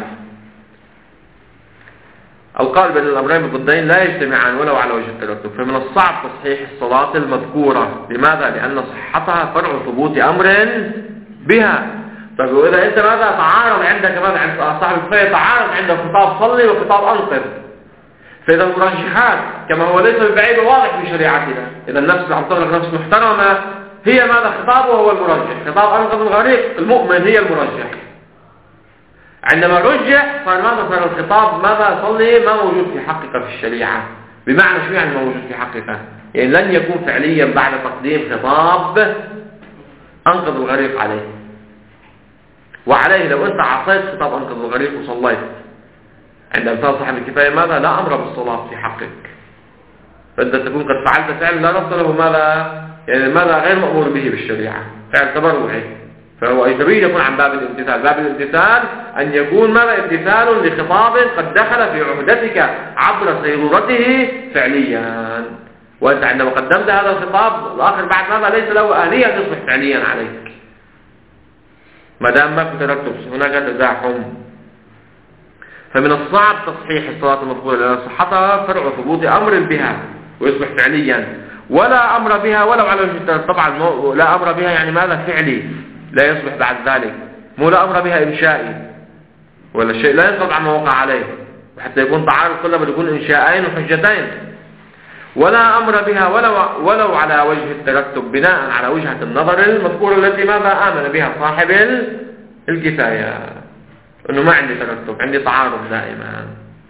القول بين الأمرين ضدين لا يجتمعان ولو على وجه الترتب، فمن الصعب تصحيح الصلاة المذكورة. لماذا؟ لأن صحتها فرع ثبوت أمر بها. طيب وإذا أنت ماذا تعارض عندك ماذا عند صاحب الكفاية؟ تعارض عند خطاب صلي وخطاب أنقذ. فإذا المرجحات كما هو ليس ببعيد واضح في شريعتنا، إذا النفس اللي عم تغرق نفس محترمة هي ماذا خطابه هو المرجح، خطاب أنقذ الغريق المؤمن هي المرجح. عندما رجح صار ماذا؟ صار الخطاب ماذا؟ صلي ما موجود في حقك في الشريعة. بمعنى شو يعني موجود في حقك؟ يعني لن يكون فعليا بعد تقديم خطاب أنقذ الغريق عليه. وعليه لو أنت عصيت خطاب أنقذ الغريق وصليت عند امثال صاحب الكفاية ماذا؟ لا أمر بالصلاة في حقك، فأنت تكون قد فعلت فعل لا نص له ماذا؟ يعني ماذا؟ غير مأمور به بالشريعة، فعل تبرعي، فهو أجنبي يكون عن باب الامتثال. باب الامتثال أن يكون ماذا؟ امتثال لخطاب قد دخل في عهدتك عبر صيرورته فعليا، وأنت عندما قدمت هذا الخطاب الآخر بعد ماذا؟ ليس له آلية أن يصبح فعليا عليك ما دام ما في ترتب، هناك تزاحم. فمن الصعب تصحيح الصلاة المذكورة لأن صحتها فرع ثبوت أمر بها ويصبح فعليا، ولا أمر بها ولو على وجه الترتب. طبعا لا أمر بها يعني ماذا؟ فعلي، لا يصبح بعد ذلك. مو لا أمر بها إنشائي، ولا الشيء لا ينقض عما وقع عليه، وحتى يكون تعارض كله بده يكون إنشاءين وحجتين. ولا أمر بها ولو, ولو على وجه الترتب بناء على وجهة النظر المذكورة التي ماذا؟ آمن بها صاحب الكفاية، أنه ما عندي ترتب، عندي تعارض دائما.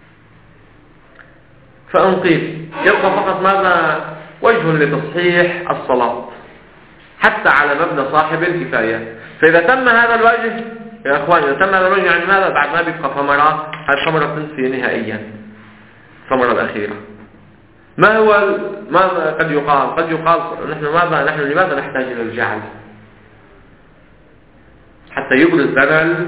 فإن قيل يبقى فقط ماذا؟ وجه لتصحيح الصلاة حتى على مبنى صاحب الكفاية. فإذا تم هذا الوجه يا أخوان، إذا تم هذا الوجه يعني ماذا؟ بعد ما بيبقى ثمرة، هذه ثمرة تنتهي نهائيا، الثمرة الأخيرة. ما هو ماذا قد يقال؟ قد يقال نحن ماذا؟ نحن لماذا نحتاج إلى الجعل؟ حتى يبرز لنا،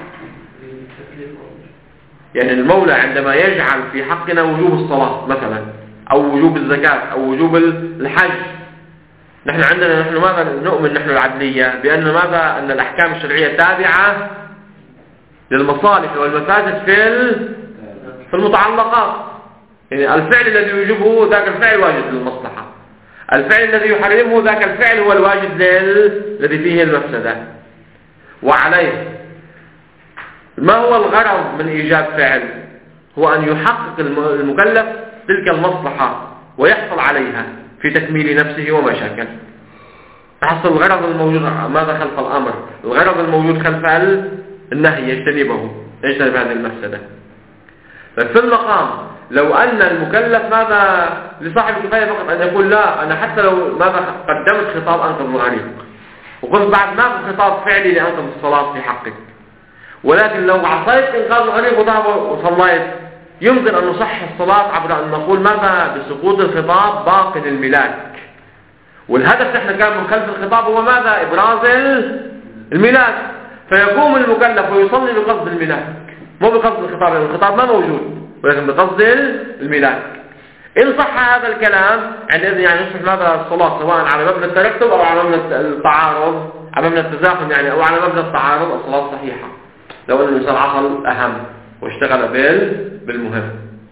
يعني المولى عندما يجعل في حقنا وجوب الصلاة مثلا، أو وجوب الزكاة، أو وجوب الحج، نحن عندنا نحن ماذا نؤمن نحن العدلية بأن ماذا؟ أن الأحكام الشرعية تابعة للمصالح والمفاسد في في المتعلقات. يعني الفعل الذي يوجبه ذاك الفعل واجب للمصلحة، الفعل الذي يحرمه ذاك الفعل هو الواجب الذي فيه المفسدة. وعليه ما هو الغرض من إيجاد فعل؟ هو أن يحقق المكلف تلك المصلحة ويحصل عليها في تكميل نفسه وما شاكل. تحصل الغرض الموجود ماذا خلف الأمر، الغرض الموجود خلف النهي يجتنبه، يجتنب هذه المفسدة. ففي المقام لو أن المكلف ماذا لصاحب الكفاية فقط أن يقول لا، أنا حتى لو ماذا قدمت خطاب أنقذ الغريق وقلت بعد ما في خطاب فعلي لأنقذ الصلاة في حقك، ولكن لو عصيت إنقاذ الغريق وذهب وصليت يمكن أن نصحح الصلاة عبر أن نقول ماذا؟ بسقوط الخطاب باقي الملاك. والهدف نحن كان من خلف الخطاب هو ماذا؟ إبراز الملاك، فيقوم المكلف ويصلي بقصد الملاك مو بقصد الخطاب، لأن الخطاب ما موجود، ولكن بقصد الملاك. إن صح هذا الكلام عندئذ يعني يصبح ماذا؟ الصلاة سواء على مبنى الترتب أو على مبنى التعارض، على مبنى التزاحم يعني، أو على مبنى التعارض، الصلاة صحيحة لو أن الإنسان عصى الأهم واشتغل بالمهم.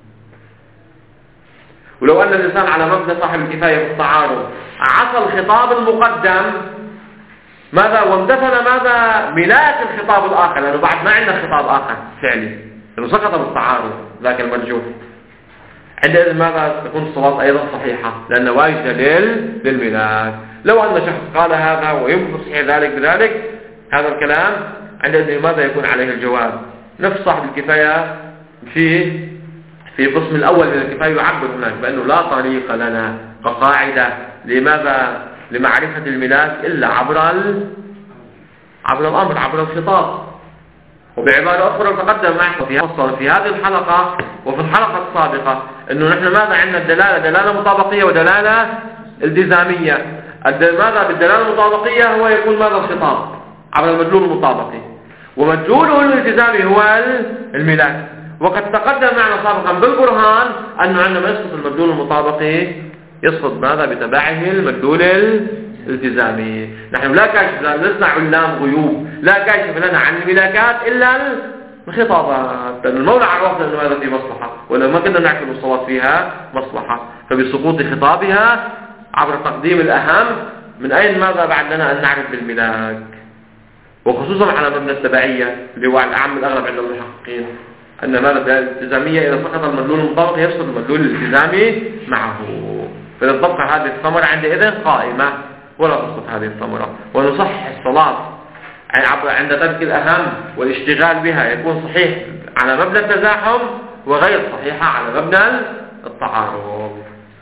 ولو أن الإنسان على مبنى صاحب الكفاية في التعارض عصى الخطاب المقدم ماذا؟ وامتثل ماذا؟ ملاك الخطاب الآخر، لأنه بعد ما عندنا خطاب آخر فعلي لأنه سقط بالتعارض ذاك المرجوح، عندئذ ماذا؟ تكون الصلاة أيضا صحيحة لأن واجدة للملاك. لو أن شخص قال هذا ويمكن تصحيح ذلك بذلك هذا الكلام، عندئذ ماذا يكون عليه الجواب؟ نفس صاحب الكفاية في في القسم الأول من الكفاية يعبر هناك بأنه لا طريق لنا كقاعدة لماذا؟ لمعرفة الملاك إلا عبر عبر الأمر، عبر الخطاب. وبعبارة أخرى تقدم معكم في فصل في هذه الحلقة وفي الحلقة السابقة أنه نحن ماذا عندنا؟ الدلالة دلالة مطابقية ودلالة التزامية. ماذا بالدلالة المطابقية؟ هو يكون ماذا؟ الخطاب عبر المدلول المطابقي، ومدلوله الالتزامي هو الملاك. وقد تقدم معنا سابقا بالبرهان أنه عندما يسقط المدلول المطابقي يسقط ماذا بتبعه المدلول الالتزامي. نحن لا كاشف، لسنا علام غيوب، لا كاشف لنا عن الملاكات إلا الخطابات، لأن المولى عرفنا أنه هذا في مصلحة، ولو ما كنا نعكس الصواب فيها مصلحة، فبسقوط خطابها عبر تقديم الأهم من أين ماذا بعد لنا أن نعرف بالملاك، وخصوصا على مبنى التبعية اللي هو الأعم الأغلب عند المحققين، أن ماذا الالتزامية إذا سقط المدلول المطابق يسقط المدلول الالتزامي معه، فإذا تبقى هذه الثمرة عندئذ قائمة ولا تسقط هذه الثمرة. ونصحح الصلاة عند ترك الأهم والاشتغال بها يكون صحيح على مبنى التزاحم وغير صحيحة على مبنى التعارض.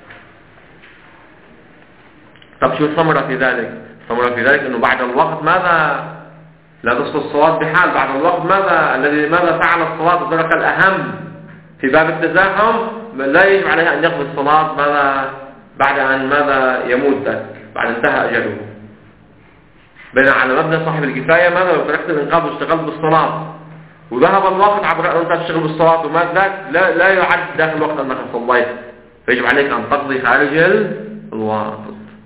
طب شو الثمرة في ذلك؟ الثمرة في ذلك أنه بعد الوقت ماذا لا تسقط الصلاة بحال، بعد الوقت ماذا الذي ماذا فعل الصلاة وترك الأهم في باب التزاحم لا يجب عليه أن يقضي الصلاة ماذا بعد أن ماذا يموت ذلك، بعد انتهى أجله. بين على مبنى صاحب الكفاية ماذا لو تركت الإنقاذ واشتغلت بالصلاة وذهب الوقت عبر أن أنت تشتغل بالصلاة ومات ذاك لا, لا يعد داخل الوقت أنك صليت، فيجب عليك أن تقضي خارج الوقت.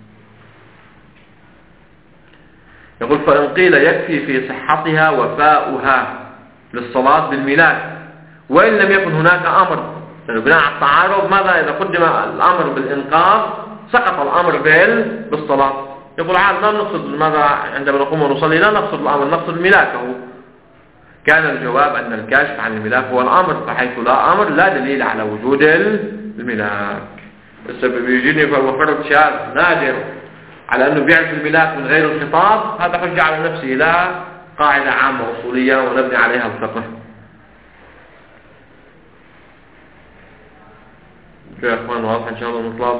يقول فإن قيل يكفي في صحتها وفاؤها للصلاة بالميلاد وإن لم يكن هناك أمر، يعني بناء على التعارض ماذا إذا قدم الأمر بالإنقاذ سقط الأمر بالصلاة. يقول عاد لا نقصد ماذا عندما نقوم ونصلي لا نقصد الأمر، نقصد ملاكه. كان الجواب أن الكاشف عن الملاك هو الأمر، فحيث لا أمر لا دليل على وجود الملاك. السبب يجيني فرد شاذ نادر على أنه بيعرف الملاك من غير الخطاب، هذا حجة على نفسه، لا قاعدة عامة أصولية ونبني عليها الفقه. شو يا أخوان واضح إن شاء الله المطلب؟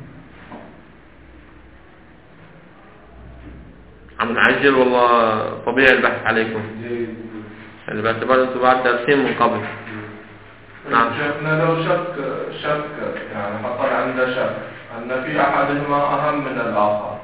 عم نعجل والله طبيعي البحث عليكم، يعني باعتبار أنتم بعد دارسين من قبل. نعم شيخنا لو شك شك يعني حصل عنده شك أن في أحدهما أهم من الآخر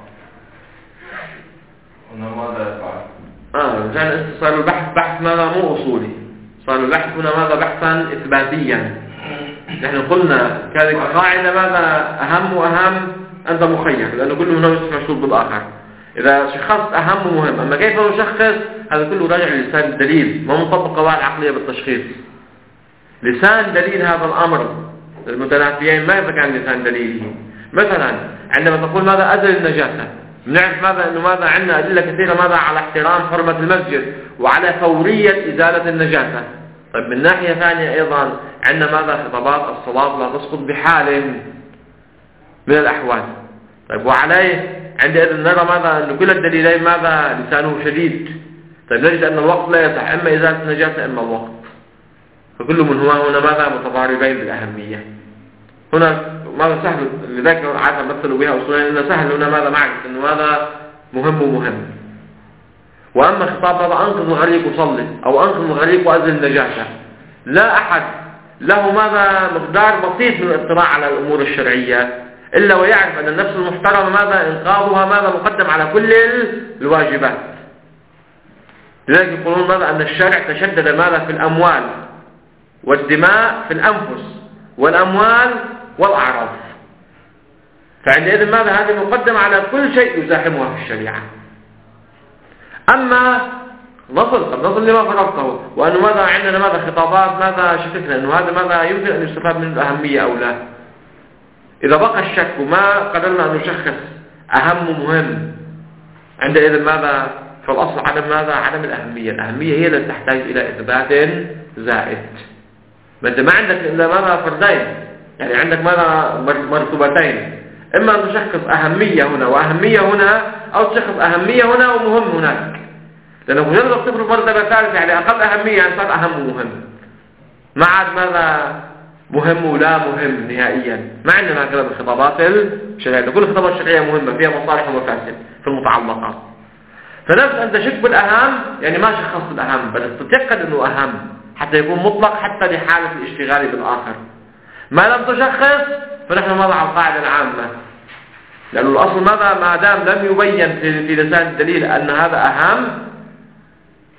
هنا ماذا يفعل؟ آه يعني صار البحث بحث ماذا مو أصولي، صار البحث هنا ماذا بحثا إثباتيا. نحن قلنا كذلك قاعدة ماذا أهم وأهم أنت مخير، لأنه كل منهم يصبح مشروط بالآخر. إذا شخصت أهم ومهم، أما كيف نشخص هذا كله راجع للسان الدليل، ما مطبق قواعد عقلية بالتشخيص. لسان دليل هذا الأمر المتنافيين ماذا كان لسان دليله؟ مثلا عندما تقول ماذا أزل النجاسة، بنعرف ماذا أنه ماذا عندنا أدلة كثيرة ماذا على احترام حرمة المسجد وعلى فورية إزالة النجاسة. طيب من ناحية ثانية أيضا عندنا ماذا خطابات الصلاة لا تسقط بحال من الأحوال. طيب وعليه عندئذ نرى ماذا أن كل الدليلين ماذا لسانه شديد. طيب نجد أن الوقت لا يصح، إما إزالة النجاسة إما الوقت، فكل منهما هنا ماذا متضاربين بالأهمية. هنا ماذا سهل لذلك عادة مثلوا بها أصولين إنه سهل هنا ماذا معرفة إنه هذا مهم ومهم. وأما خطاب هذا أنقذ الغريق وصلي أو أنقذ الغريق وأزل النجاسة، لا أحد له ماذا مقدار بسيط من الاطلاع على الأمور الشرعية إلا ويعرف أن النفس المحترمة ماذا إنقاذها ماذا مقدم على كل الواجبات. لذلك يقولون ماذا أن الشرع تشدد ماذا في الأموال والدماء في الأنفس والأموال والأعراض، فعندئذ ماذا هذه مقدمة على كل شيء يزاحمها في الشريعة. أما نصل قد نصل لما فرضته، وأنه ماذا عندنا ماذا خطابات ماذا شككنا أنه هذا ماذا يمكن أن يستفاد من الأهمية أو لا. إذا بقى الشك وما قدرنا أن نشخص أهم ومهم عندئذ ماذا فالأصل عدم ماذا عدم الأهمية. الأهمية هي التي تحتاج إلى إثبات زائد. ما أنت ما عندك إلا ماذا فردين، يعني عندك ماذا مرتبتين، إما أن تشخص أهمية هنا وأهمية هنا أو تشخص أهمية هنا ومهم هناك، لأنه مجرد تفرض مرتبة ثالثة يعني أقل أهمية يعني صار أهم ومهم، ما عاد ماذا مهم ولا مهم نهائيا. ما عندنا هكذا بالخطابات الشرعية، كل الخطابات الشرعية مهمة فيها مصالح ومفاسد في المتعلقات. فنفس أن تشك بالأهم يعني ما شخصت الأهم، بل تتأكد أنه أهم حتى يكون مطلق حتى لحالة الاشتغال بالآخر. ما لم تشخص فنحن نضع على القاعدة العامة، لأن الأصل ماذا ما دام لم يبين في لسان الدليل أن هذا أهم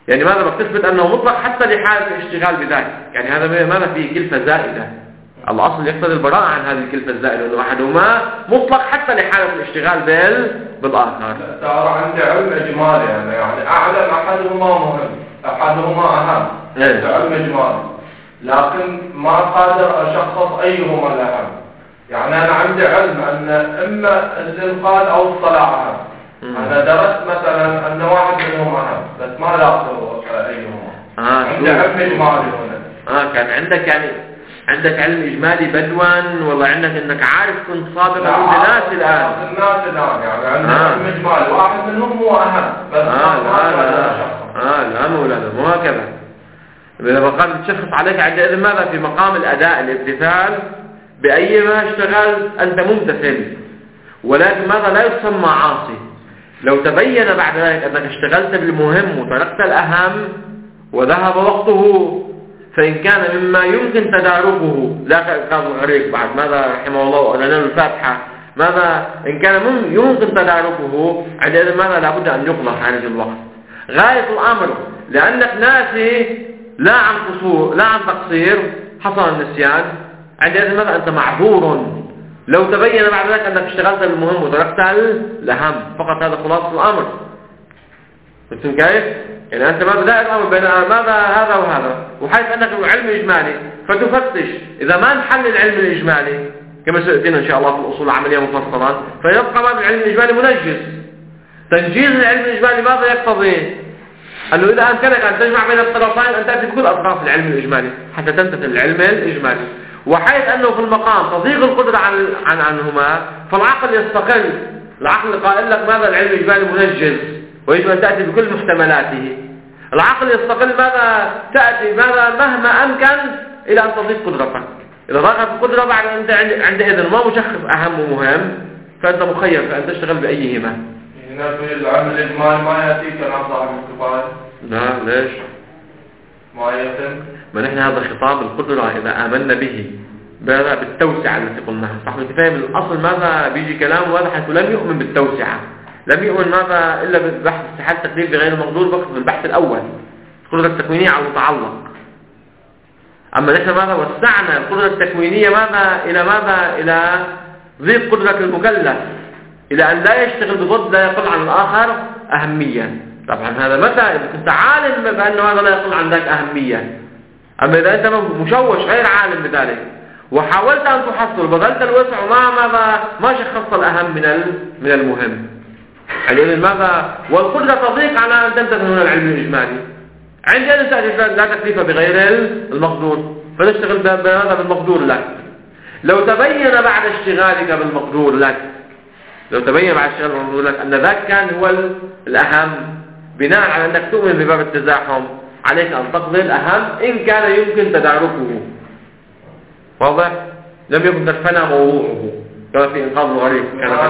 يعني ماذا بتثبت أنه مطلق حتى لحالة الاشتغال بذلك. يعني هذا ماذا فيه كلفة زائدة. الأصل يقتضي البراءة عن هذه الكلفة الزائدة، لأنه أحدهما مطلق حتى لحالة الاشتغال بال بالآخر. صار عندي علم إجمالي يعني, يعني أعلم أحدهما مهم، أحدهما أهم. إيه؟ علم إجمالي، لكن ما قادر أشخص أيهما الأهم. يعني أنا عندي علم أن إما الإنقاذ أو الصلاة أهم. أنا درست مثلا أن واحد منهم أهم، بس ما لاحظوا أيهما. آه عندي علم إجمالي هنا. آه كان عندك يعني عندك علم إجمالي بدوا، والله عندك إنك عارف كنت سابقا عند الناس الآن. الناس الآن يعني عندي آه. علم إجمالي، واحد منهم هو أهم، بس آه ما لا لا آه لا مولانا مو هكذا. إذا مقام تشخص عليك عندئذ ماذا في مقام الأداء الامتثال، بأي ما اشتغلت أنت ممتثل، ولكن ماذا لا يسمى عاصي. لو تبين بعد ذلك أنك اشتغلت بالمهم وتركت الأهم وذهب وقته، فإن كان مما يمكن تداركه، لا كان الغريق بعد ماذا رحمه الله وأنا الفاتحة، ماذا إن كان يمكن تداركه عندئذ ماذا لابد أن يقلع خارج الوقت غاية الأمر، لأنك ناسي لا عن قصور لا عن تقصير، حصل النسيان، عندئذ ماذا أنت معذور. لو تبين بعد ذلك أنك اشتغلت بالمهم وتركت الأهم فقط، هذا خلاصة الأمر. فهمتم كيف؟ يعني أنت ماذا لا الأمر بين ماذا هذا وهذا، وحيث أنك علم إجمالي فتفتش إذا ما نحل العلم الإجمالي كما سأتينا إن شاء الله في الأصول العملية مفصلا، فيبقى ماذا العلم الإجمالي منجز. تنجيز العلم الإجمالي ماذا يقتضي؟ أنه إذا أمكنك أن تجمع بين الطرفين أن تأتي بكل أطراف العلم الإجمالي حتى تمتثل العلم الإجمالي. وحيث أنه في المقام تضيق القدرة عن, عن عنهما، فالعقل يستقل. العقل قائل لك ماذا العلم الإجمالي منجز ويجب أن تأتي بكل محتملاته. العقل يستقل ماذا تأتي ماذا مهما أمكن إلى أن تضيق قدرتك. إذا ضاقت القدرة بعد أنت عندئذ ما مشخص أهم ومهم، فأنت مخير فأن تشتغل بأيهما. هنا في العلم الإجمالي ما يأتيك عن صاحب الكفاية. لا ليش؟ ما يتم. ما نحن هذا خطاب القدرة إذا آمنا به بهذا بالتوسعة التي قلناها. صاحب الكفاية من الأصل ماذا بيجي كلام واضح حيث لم يؤمن بالتوسعة، لم يؤمن ماذا إلا بالبحث استحالة التقدير بغير المقدور فقط في البحث الأول، القدرة التكوينية على المتعلق. أما نحن ماذا وسعنا القدرة التكوينية ماذا إلى ماذا إلى ضيق قدرة المكلف، إلى أن لا يشتغل بضد لا يقل عن الآخر أهمية. طبعا هذا متى إذا كنت عالم بأن هذا لا يقل عن ذلك أهمية. أما إذا أنت مشوش غير عالم بذلك وحاولت أن تحصل بذلت الوسع وما ماذا ما شخصت الأهم من من المهم، يعني ماذا والقدرة تضيق على أن تمتثل هنا العلم الإجمالي. عندئذ تأتي لا تكليف بغير المقدور فتشتغل بهذا بالمقدور لك. لو تبين بعد اشتغالك بالمقدور لك لو تبين بعد اشتغالك بالمقدور لك أن ذاك كان هو الأهم، بناء على أنك تؤمن بباب التزاحم عليك أن تقضي الأهم إن كان يمكن تداركه. واضح؟ لم يكن تدفن موضوعه كما في إنقاذ الغريق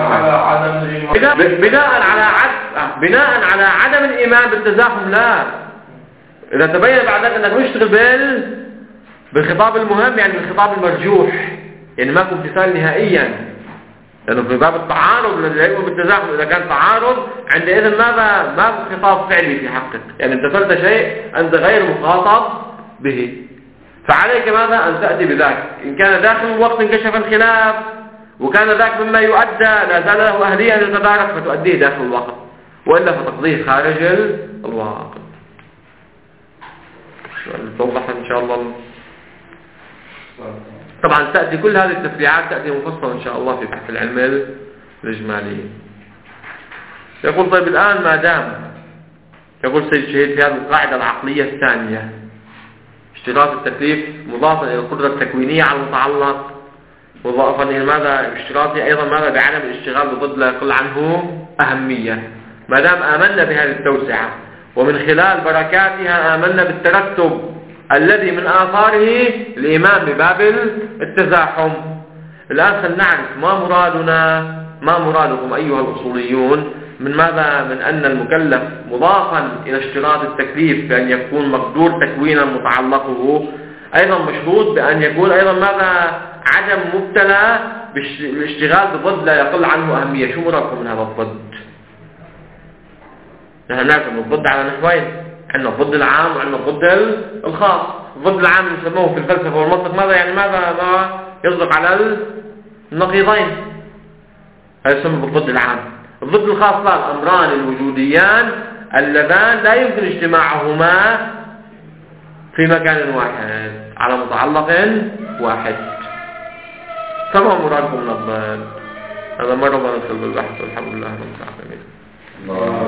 بناء, بناء على عد... بناء على عدم الإيمان بالتزاحم. لا، إذا تبين بعد ذلك أنك مشتغل بال بالخطاب المهم يعني بالخطاب المرجوح، يعني ما كنت امتثال نهائيا، لأنه في باب التعارض الذي بالتزاحم إذا كان تعارض عندئذ ماذا ما خطاب فعلي في حقك، يعني امتثلت شيء أنت غير مخاطب به. فعليك ماذا أن تأتي بذاك إن كان داخل الوقت انكشف الخلاف وكان ذاك مما يؤدى لا زال له أهلية أن يتدارك فتؤديه داخل الوقت، وإلا فتقضيه خارج الوقت. توضح إن شاء الله. طبعا تأتي كل هذه التفريعات تأتي مفصلة إن شاء الله في بحث العلم الإجمالي. يقول طيب الآن ما دام يقول سيد شهيد في هذه القاعدة العقلية الثانية اشتراط التكليف مضافا إلى القدرة التكوينية على المتعلق، مضافا إلى ماذا اشتراطي أيضا ماذا بعدم الاشتغال بضد لا يقل عنه أهمية. ما دام آمنا بهذه التوسعة ومن خلال بركاتها آمنا بالترتب الذي من آثاره الإيمان بباب التزاحم. الآن سنعرف ما مرادنا ما مرادكم أيها الأصوليون من ماذا من أن المكلف مضافا إلى اشتراط التكليف بأن يكون مقدور تكوينا متعلقه أيضا مشروط بأن يكون أيضا ماذا عدم مبتلى بالاشتغال بضد لا يقل عنه أهمية. شو مرادكم من هذا الضد؟ نحن نعرف أن الضد على نحوين، عندنا الضد العام وعندنا الضد الخاص. الضد العام اللي يسموه في الفلسفة والمنطق ماذا يعني ماذا يصدق على النقيضين، هذا يسمى بالضد العام. الضد الخاص لا، الأمران الوجوديان اللذان لا يمكن اجتماعهما في مكان واحد على متعلق واحد. فما مرادكم من الضد؟ هذا مرة ما ندخل بالبحث والحمد لله رب العالمين.